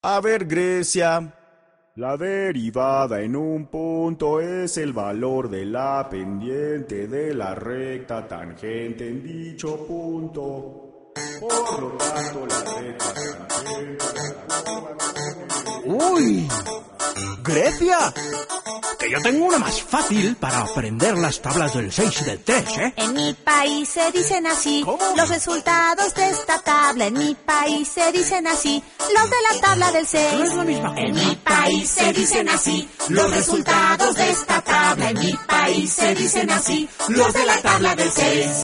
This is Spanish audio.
A ver, Grecia. La derivada en un punto es el valor de la pendiente de la recta tangente en dicho punto. Por lo tanto, la recta tangente... ¡Uy! ¡Grecia! Que yo tengo una más fácil para aprender las tablas del 6 y del 3, ¿eh? En mi país se dicen así. ¿Cómo? Los resultados de esta tabla. En mi país se dicen así. Los de la tabla del 6. No es la misma cosa. En mi país se dicen así. Los resultados de esta tabla. En mi país se dicen así. Los de la tabla del 6.